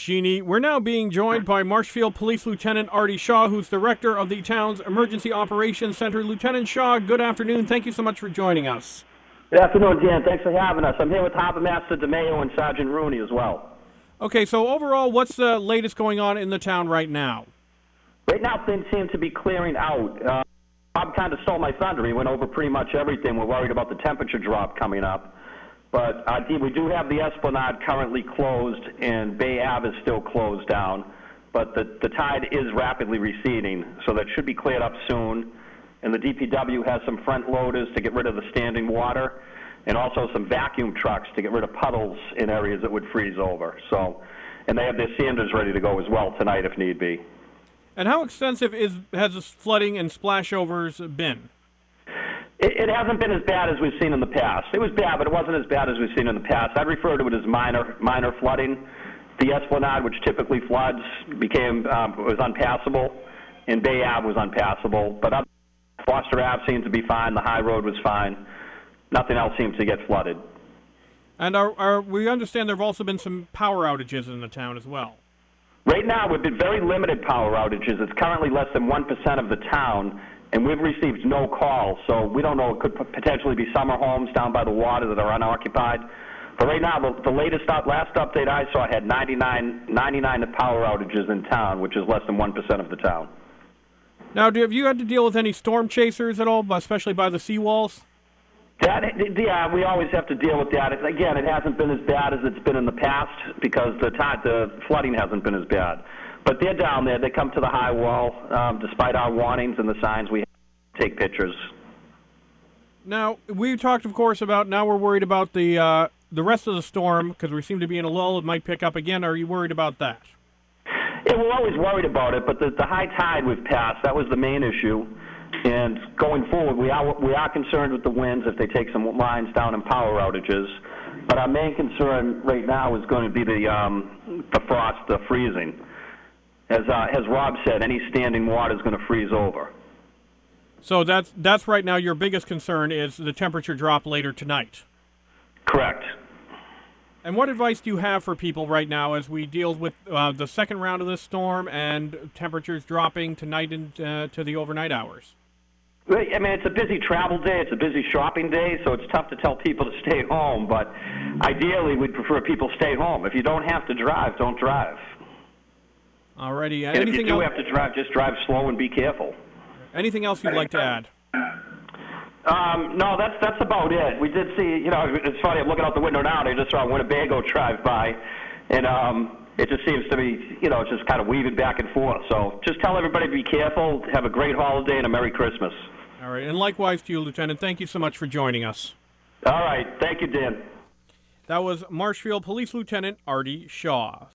Cheney. We're now being joined by Marshfield Police Lieutenant Artie Shaw, who's director of the town's Emergency Operations Center. Lieutenant Shaw, good afternoon. Thank you so much for joining us. Good afternoon, Dan. Thanks for having us. I'm here with Harbor Master DeMayo and Sergeant Rooney as well. Okay, so overall, what's the latest going on in the town right now? Right now, things seem to be clearing out. Bob kind of stole my thunder. He went over pretty much everything. We're worried about the temperature drop coming up. But we do have the Esplanade currently closed, and Bay Ave is still closed down. But the tide is rapidly receding, so that should be cleared up soon. And the DPW has some front loaders to get rid of the standing water, and also some vacuum trucks to get rid of puddles in areas that would freeze over. And they have their sanders ready to go as well tonight if need be. And how extensive has this flooding and splashovers been? It hasn't been as bad as we've seen in the past. It was bad, but it wasn't as bad as we've seen in the past. I'd refer to it as minor flooding. The Esplanade, which typically floods, was unpassable, and Bay Ave was unpassable. But Foster Ave seemed to be fine. The High Road was fine. Nothing else seemed to get flooded. And we understand there have also been some power outages in the town as well. Right now, we've been very limited power outages. It's currently less than 1% of the town, and we've received no calls. So we don't know. It could potentially be summer homes down by the water that are unoccupied. But right now, the last update I saw had 99 power outages in town, which is less than 1% of the town. Now, have you had to deal with any storm chasers at all, especially by the seawalls? Yeah, we always have to deal with that. Again, it hasn't been as bad as it's been in the past because the flooding hasn't been as bad. But they're down there. They come to the high wall. Despite our warnings and the signs, we have to take pictures. Now, we talked, of course, about now we're worried about the rest of the storm because we seem to be in a lull. It might pick up again. Are you worried about that? Yeah, we're always worried about it, but the high tide we've passed, that was the main issue. And going forward, we are concerned with the winds if they take some lines down and power outages. But our main concern right now is going to be the frost, the freezing. As Rob said, any standing water is going to freeze over. So that's right now your biggest concern is the temperature drop later tonight. Correct. And what advice do you have for people right now as we deal with the second round of this storm and temperatures dropping tonight into the overnight hours? I mean, it's a busy travel day. It's a busy shopping day, so it's tough to tell people to stay home. But ideally, we'd prefer people stay home. If you don't have to drive, don't drive. Alrighty. And if you do have to drive, just drive slow and be careful. Anything else you'd like to add? No, that's about it. We did see, it's funny, I'm looking out the window now, and I just saw Winnebago drive by, and it just seems to be, it's just kind of weaving back and forth. So just tell everybody to be careful, have a great holiday, and a Merry Christmas. All right, and likewise to you, Lieutenant. Thank you so much for joining us. All right, thank you, Dan. That was Marshfield Police Lieutenant Artie Shaw.